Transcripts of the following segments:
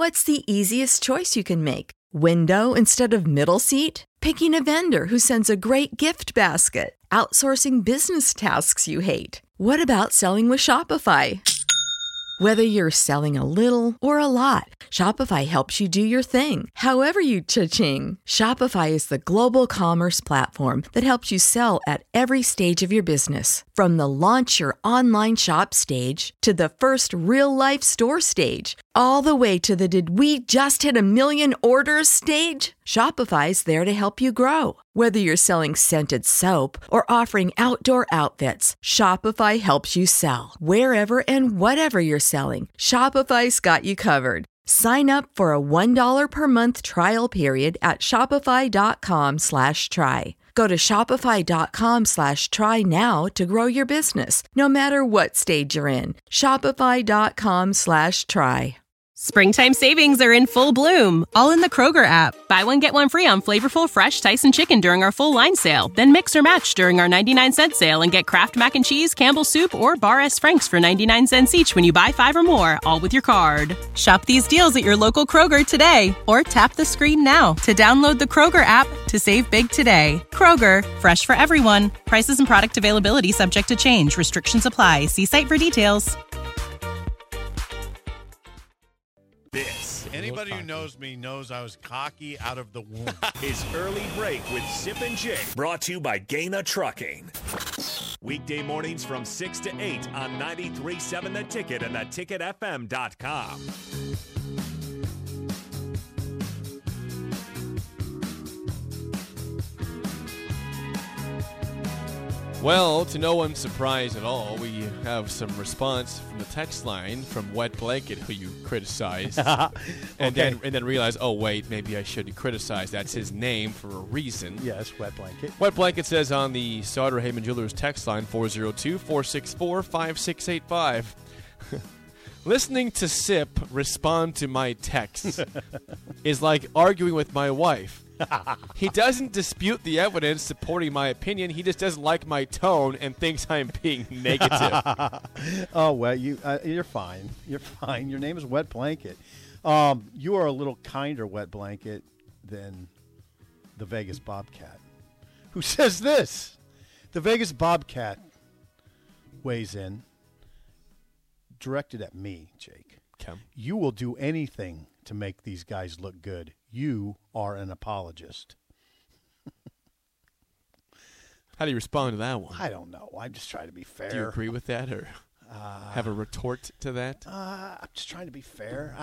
What's the easiest choice you can make? Window instead of middle seat? Picking a vendor who sends a great gift basket? Outsourcing business tasks you hate? What about selling with Shopify? Whether you're selling a little or a lot, Shopify helps you do your thing, however you cha-ching. Shopify is the global commerce platform that helps you sell at every stage of your business. From the launch your online shop stage to the first real-life store stage, all the way to the did we just hit a million orders stage. Shopify's there to help you grow. Whether you're selling scented soap or offering outdoor outfits, Shopify helps you sell. Wherever and whatever you're selling, Shopify's got you covered. Sign up for a $1 per month trial period at shopify.com/try. Go to shopify.com/try now to grow your business, no matter what stage you're in. Shopify.com/try. Springtime savings are in full bloom, all in the Kroger app. Buy one, get one free on flavorful fresh Tyson chicken during our full line sale. Then mix or match during our 99-cent sale and get Kraft Mac and Cheese, Campbell's Soup, or Bar S. Frank's for 99 cents each when you buy 5 or more, all with your card. Shop these deals at your local Kroger today, or tap the screen now to download the Kroger app to save big today. Kroger, fresh for everyone. Prices and product availability subject to change. Restrictions apply. See site for details. Anybody who knows me knows I was cocky out of the womb. Is Early Break with Sip and Jake. Brought to you by Gaina Trucking. Weekday mornings from 6 to 8 on 93.7 The Ticket and theticketfm.com. Well, to no one's surprise at all, we have some response from the text line from Wet Blanket, who you criticized, and then realize, oh wait, maybe I shouldn't criticize. That's his name for a reason. Yes, Wet Blanket. Wet Blanket says on the Sauter Heyman Jewelers text line 402-464-5685. Listening to Sip respond to my texts is like arguing with my wife. He doesn't dispute the evidence supporting my opinion. He just doesn't like my tone and thinks I'm being negative. Oh, well, you're fine. You're fine. Your name is Wet Blanket. You are a little kinder Wet Blanket than the Vegas Bobcat, who says this. The Vegas Bobcat weighs in, directed at me, Jake. Okay. You will do anything to make these guys look good. You are an apologist. How do you respond to that one? I don't know. I'm just trying to be fair. Do you agree with that, or have a retort to that? I'm just trying to be fair.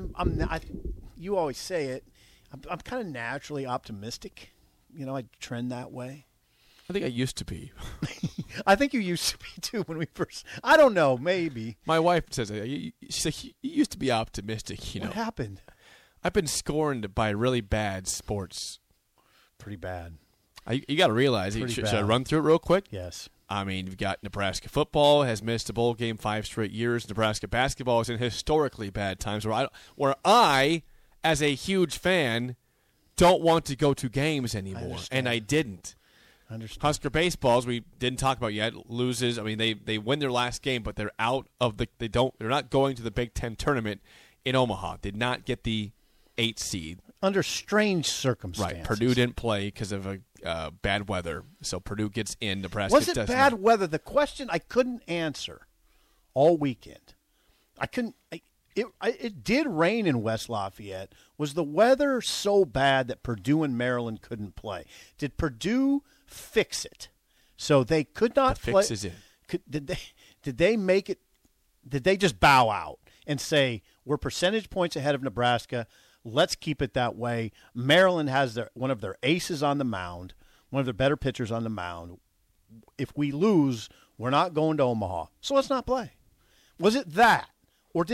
You always say it. I'm kind of naturally optimistic. You know, I trend that way. I think I used to be. I think you used to be too when we first. I don't know. Maybe my wife says you used to be optimistic. You know what happened? I've been scorned by really bad sports. Pretty bad. You got to realize. Should I run through it real quick? Yes. I mean, you've got Nebraska football has missed a bowl game 5 straight years. Nebraska basketball is in historically bad times where I, as a huge fan, don't want to go to games anymore, and I didn't. Husker baseball, as we didn't talk about yet, loses. I mean, they win their last game, but they're out of they're not going to the Big Ten tournament in Omaha. Did not get the 8th seed. Under strange circumstances. Right. Purdue didn't play because of bad weather, so Purdue gets in. Nebraska was it bad weather? The question I couldn't answer all weekend. I couldn't. It did rain in West Lafayette. Was the weather so bad that Purdue and Maryland couldn't play? Did Purdue fix it so they could not play? Fix is it. Did they make it? Did they just bow out and say we're percentage points ahead of Nebraska? Let's keep it that way. Maryland has one of their aces on the mound, one of their better pitchers on the mound. If we lose, we're not going to Omaha, so let's not play. Was it that, or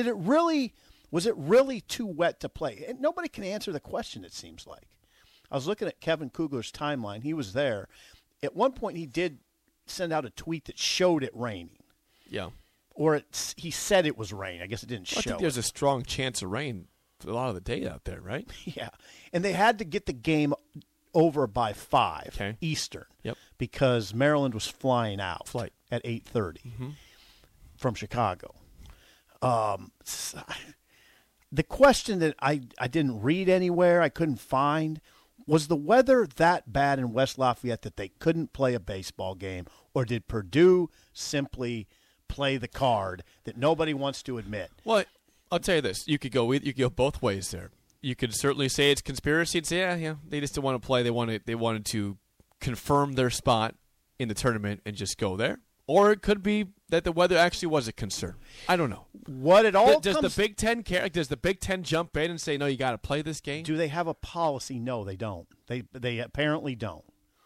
was it really too wet to play? And nobody can answer the question, it seems like. I was looking at Kevin Kugler's timeline. He was there. At one point, he did send out a tweet that showed it raining. Yeah. Or he said it was rain. I guess it didn't show. I think there's a strong chance of rain for a lot of the day out there, right? Yeah. And they had to get the game over by 5 Eastern. Yep. Because Maryland was flying out at 8:30 from Chicago. The question that I didn't read anywhere, I couldn't find, was the weather that bad in West Lafayette that they couldn't play a baseball game, or did Purdue simply play the card that nobody wants to admit? Well, I'll tell you this: you could go both ways there. You could certainly say it's conspiracy and say, yeah, they just didn't want to play. They wanted to confirm their spot in the tournament and just go there. Or it could be that the weather actually was a concern. I don't know. What it all does the Big Ten care? Does the Big Ten jump in and say, no, you got to play this game? Do they have a policy? No, they don't. They apparently don't.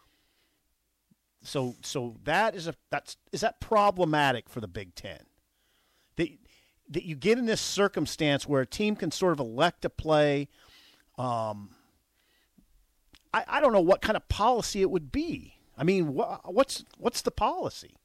So that is that problematic for the Big Ten? That you get in this circumstance where a team can sort of elect to play. I don't know what kind of policy it would be. I mean, what's the policy?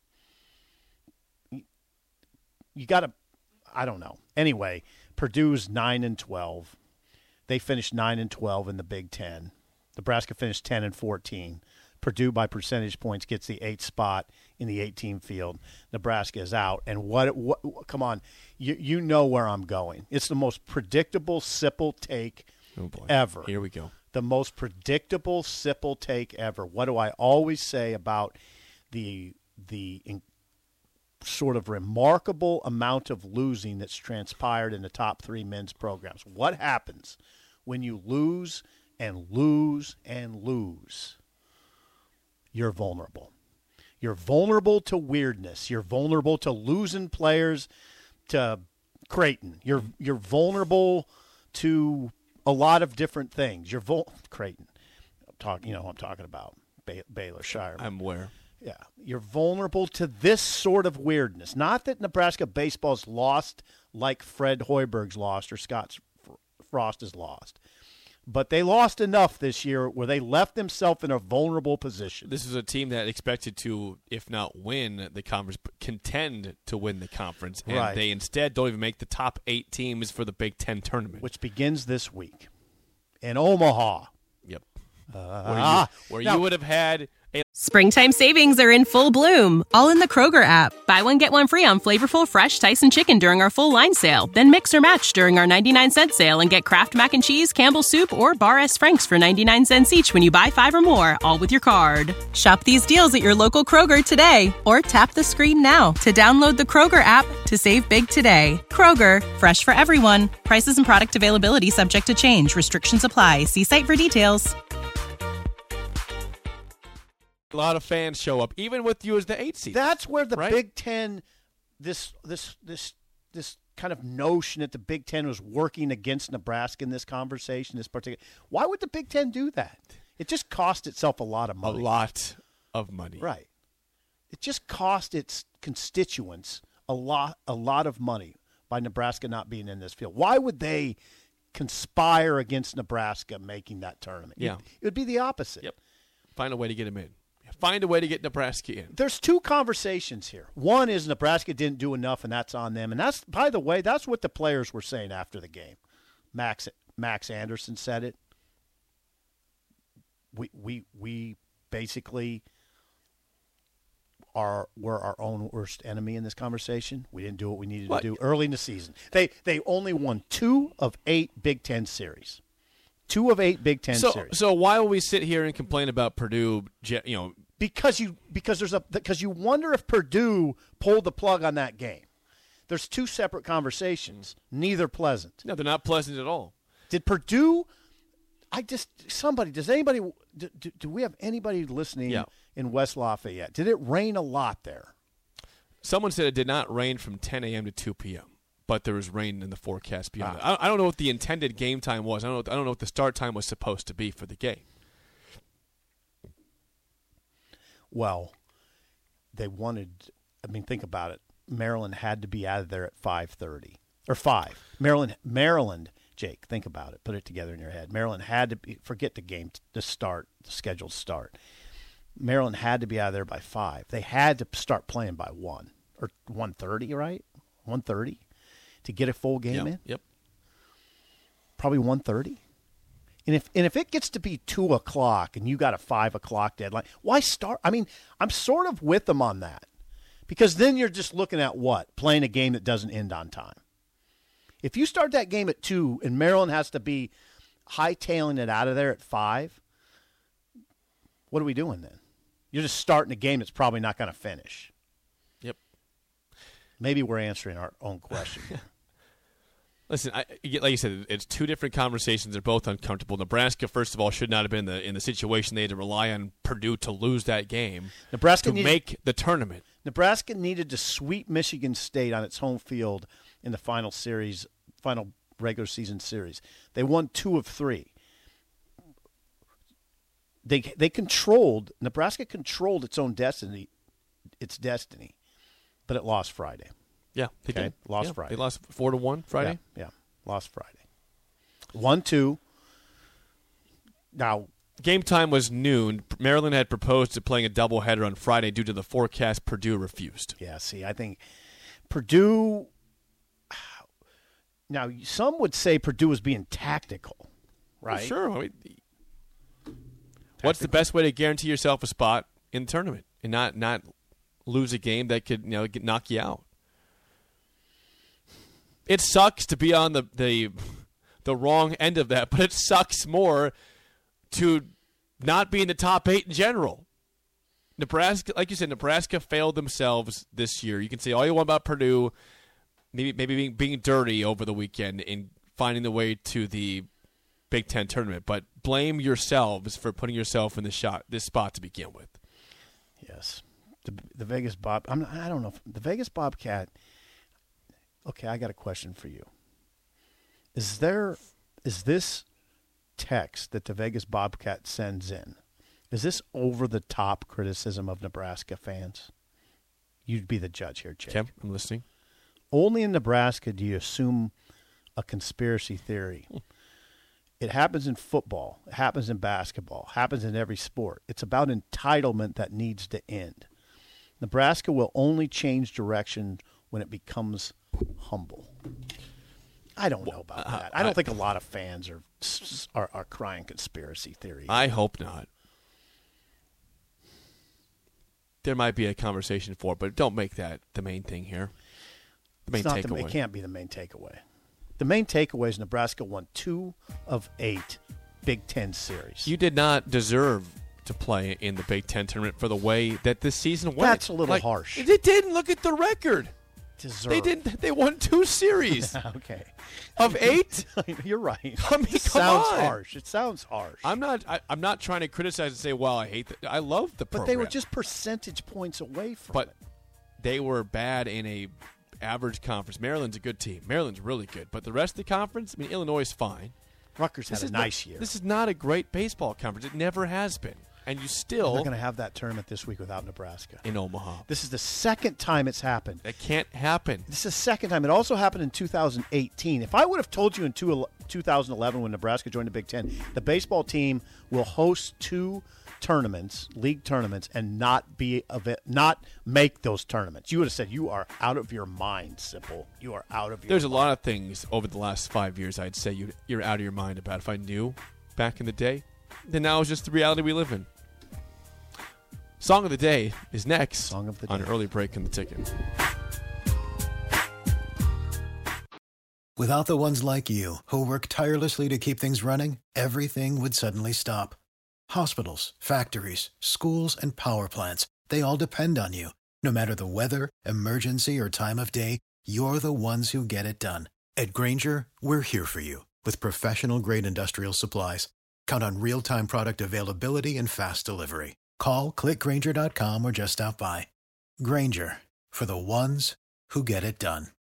You got to, I don't know. Anyway, Purdue's 9-12. They finished 9-12 in the Big Ten. Nebraska finished 10-14. Purdue, by percentage points, gets the 8th spot in the 8-team field. Nebraska is out. And what come on, you know where I'm going. It's the most predictable Sipple take ever. Here we go. The most predictable Sipple take ever. What do I always say about the sort of remarkable amount of losing that's transpired in the top 3 men's programs? What happens when you lose and lose and lose? You're vulnerable. You're vulnerable to weirdness. You're vulnerable to losing players to Creighton. You're vulnerable to a lot of different things. You're Creighton. I'm talking about Baylor Shire. I'm aware. Yeah, you're vulnerable to this sort of weirdness. Not that Nebraska baseball's lost like Fred Hoiberg's lost or Scott Frost is lost, but they lost enough this year where they left themselves in a vulnerable position. This is a team that expected to, if not win the conference, contend to win the conference, and right. They instead don't even make the top 8 teams for the Big Ten tournament, which begins this week in Omaha. Yep, where now, you would have had. Springtime savings are in full bloom, all in the Kroger app. Buy one, get one free on flavorful, fresh Tyson chicken during our full line sale. Then mix or match during our 99-cent sale and get Kraft Mac and Cheese, Campbell's Soup, or Bar S. Frank's for 99 cents each when you buy 5 or more, all with your card. Shop these deals at your local Kroger today, or tap the screen now to download the Kroger app to save big today. Kroger, fresh for everyone. Prices and product availability subject to change. Restrictions apply. See site for details. A lot of fans show up, even with you as the 8th seed. That's where the right? Big Ten, this kind of notion that the Big Ten was working against Nebraska in this conversation, this particular. Why would the Big Ten do that? It just cost itself a lot of money. A lot of money. Right. It just cost its constituents a lot of money by Nebraska not being in this field. Why would they conspire against Nebraska making that tournament? Yeah. It would be the opposite. Yep. Find a way to get them in. Find a way to get Nebraska in. There's 2 conversations here. One is Nebraska didn't do enough, and that's on them. And that's, by the way, that's what the players were saying after the game. Max Anderson said it. We basically were our own worst enemy in this conversation. We didn't do what we needed to do early in the season. They only won 2 of 8 Big Ten series. 2 of 8 Big Ten series. So why will we sit here and complain about Purdue? Because you wonder if Purdue pulled the plug on that game. There's 2 separate conversations, neither pleasant. No, they're not pleasant at all. Did Purdue? Does anybody? Do we have anybody listening in West Lafayette? Did it rain a lot there? Someone said it did not rain from 10 a.m. to 2 p.m. But there was rain in the forecast beyond that. I don't know what the intended game time was. I don't know what the start time was supposed to be for the game. Well, they wanted. I mean, think about it. Maryland had to be out of there at 5:30 or 5. Maryland. Jake, think about it. Put it together in your head. Maryland had to forget the game, the scheduled start. Maryland had to be out of there by 5. They had to start playing by 1 or 1:30, right? 1:30. To get a full game in? Yep. Probably 1:30. And if it gets to be 2 o'clock and you got a 5 o'clock deadline, why start? I mean, I'm sort of with them on that. Because then you're just looking at what? Playing a game that doesn't end on time. If you start that game at 2 and Maryland has to be hightailing it out of there at 5, what are we doing then? You're just starting a game that's probably not going to finish. Yep. Maybe we're answering our own question. Listen, like you said, it's two different conversations. They're both uncomfortable. Nebraska, first of all, should not have been in the situation they had to rely on Purdue to lose that game to make the tournament. Nebraska needed to sweep Michigan State on its home field in the final regular season series. They won 2 of 3. Nebraska controlled its own destiny, but it lost Friday. Yeah, they did. Lost Friday. They lost 4-1 Friday? Yeah, lost Friday. 1-2. Now, game time was noon. Maryland had proposed to playing a doubleheader on Friday due to the forecast. Purdue refused. Yeah, see, I think Purdue – now, some would say Purdue was being tactical, right? Well, sure. I mean, what's the best way to guarantee yourself a spot in the tournament and not lose a game that could knock you out? It sucks to be on the wrong end of that, but it sucks more to not be in the top 8 in general. Nebraska, like you said, Nebraska failed themselves this year. You can say all you want about Purdue, maybe being dirty over the weekend in finding the way to the Big Ten tournament, but blame yourselves for putting yourself in this spot to begin with. Yes, the Vegas I don't know if the Vegas Bobcat. Okay, I got a question for you. Is this text that the Vegas Bobcat sends in, is this over-the-top criticism of Nebraska fans? You'd be the judge here, Jake. Okay, I'm listening. Only in Nebraska do you assume a conspiracy theory. It happens in football. It happens in basketball. It happens in every sport. It's about entitlement that needs to end. Nebraska will only change direction when it becomes humble. I don't know about that. I don't think a lot of fans are crying conspiracy theory. I hope not. There might be a conversation for it, but don't make that the main thing here. The main takeaway. It can't be the main takeaway. The main takeaway is Nebraska won 2 of 8 Big Ten series. You did not deserve to play in the Big Ten tournament for the way that this season went. That's a little harsh. It didn't. Look at the record. They didn't. They won 2 series. Okay. Of 8? You're right. I mean, It sounds harsh. I'm not trying to criticize and say, well, I hate that. I love the program. But they were just percentage points away from it. They were bad in a average conference. Maryland's a good team. Maryland's really good. But the rest of the conference, I mean, Illinois is fine. Rutgers had a nice year. This is not a great baseball conference. It never has been. And you still... They're going to have that tournament this week without Nebraska. In Omaha. This is the second time it's happened. It can't happen. This is the second time. It also happened in 2018. If I would have told you in 2011 when Nebraska joined the Big Ten, the baseball team will host 2 tournaments, league tournaments, and not make those tournaments, you would have said, you are out of your mind, Simple. You are out of your There's mind. a lot of things over the last 5 years I'd say you're out of your mind about. If I knew back in the day, then now it's just the reality we live in. Song of the Day is next. Song of the Day. On Early Break in the Ticket. Without the ones like you, who work tirelessly to keep things running, everything would suddenly stop. Hospitals, factories, schools, and power plants, they all depend on you. No matter the weather, emergency, or time of day, you're the ones who get it done. At Grainger, we're here for you with professional-grade industrial supplies. Count on real-time product availability and fast delivery. Call, click Grainger.com, or just stop by. Grainger, for the ones who get it done.